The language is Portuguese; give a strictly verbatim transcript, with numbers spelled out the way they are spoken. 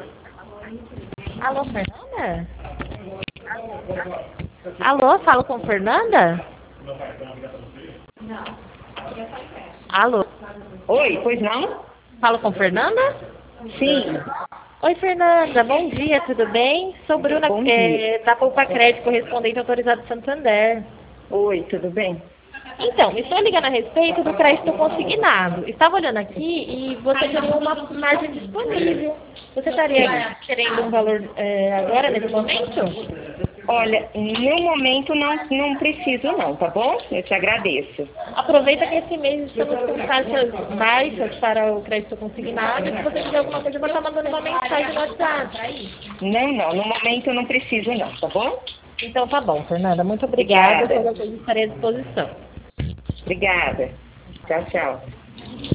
Alô, Fernanda? Alô, falo com Fernanda? Alô, Oi, pois não? falo com Fernanda? Sim. Oi, Fernanda, bom dia, tudo bem? Sou Bruna, Bom é, dia. da Poupa Crédito, correspondente autorizado de Santander. Oi, tudo bem? Então, estou ligando a respeito do crédito consignado. Estava olhando aqui e você teria uma margem disponível. Você estaria querendo um valor é, agora, nesse momento? Olha, no momento não, não preciso não, tá bom? Eu te agradeço. Aproveita que esse mês estamos com taxas baixas para o crédito consignado e se você tiver alguma coisa, você está mandando uma mensagem no WhatsApp. Não, não, no momento eu não preciso não, tá bom? Então tá bom, Fernanda. Muito obrigada. Obrigada. Qualquer coisa estarei à disposição. Obrigada. Tchau, tchau.